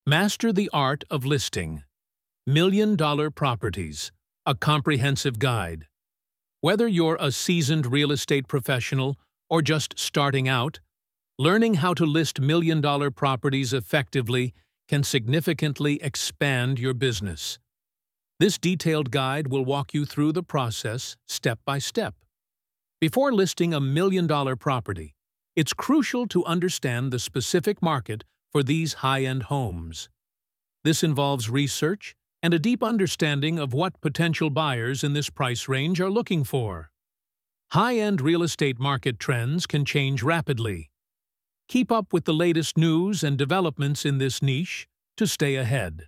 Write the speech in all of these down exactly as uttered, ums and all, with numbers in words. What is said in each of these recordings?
Master the Art of Listing. Million Dollar Properties, a comprehensive guide. Whether you're a seasoned real estate professional or just starting out, learning how to list million-dollar properties effectively can significantly expand your business. This detailed guide will walk you through the process step by step. Before listing a million-dollar property, it's crucial to understand the specific market for these high-end homes. This involves research and a deep understanding of what potential buyers in this price range are looking for. High-end real estate market trends can change rapidly. Keep up with the latest news and developments in this niche to stay ahead.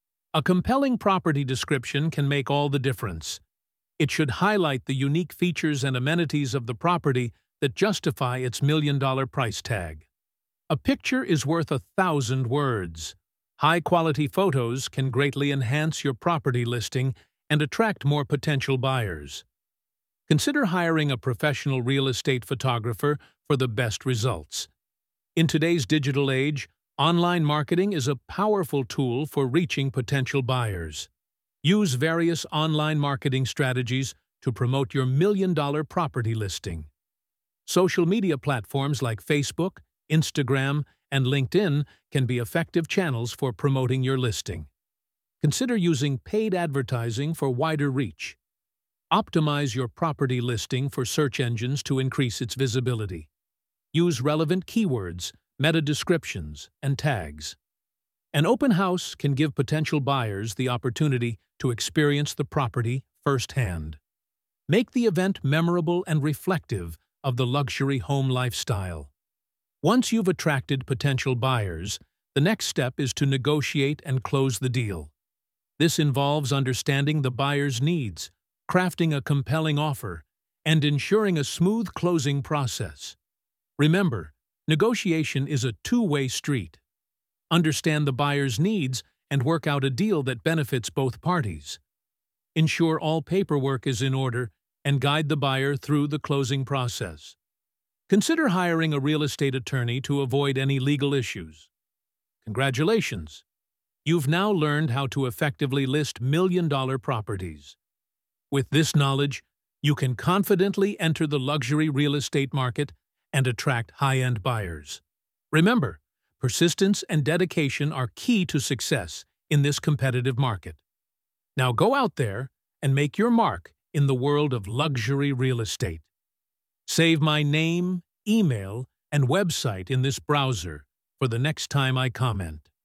A compelling property description can make all the difference. It should highlight the unique features and amenities of the property that justify its million-dollar price tag. A picture is worth a thousand words. High-quality photos can greatly enhance your property listing and attract more potential buyers. Consider hiring a professional real estate photographer for the best results. In today's digital age, online marketing is a powerful tool for reaching potential buyers. Use various online marketing strategies to promote your million-dollar property listing. Social media platforms like Facebook, Instagram, and LinkedIn can be effective channels for promoting your listing. Consider using paid advertising for wider reach. Optimize your property listing for search engines to increase its visibility. Use relevant keywords, meta descriptions, and tags. An open house can give potential buyers the opportunity to experience the property firsthand. Make the event memorable and reflective of the luxury home lifestyle. Once you've attracted potential buyers, the next step is to negotiate and close the deal. This involves understanding the buyer's needs, crafting a compelling offer, and ensuring a smooth closing process. Remember, negotiation is a two-way street. Understand the buyer's needs and work out a deal that benefits both parties. Ensure all paperwork is in order and guide the buyer through the closing process. Consider hiring a real estate attorney to avoid any legal issues. Congratulations! You've now learned how to effectively list million-dollar properties. With this knowledge, you can confidently enter the luxury real estate market and attract high-end buyers. Remember, persistence and dedication are key to success in this competitive market. Now go out there and make your mark in the world of luxury real estate. Save my name, email, and website in this browser for the next time I comment.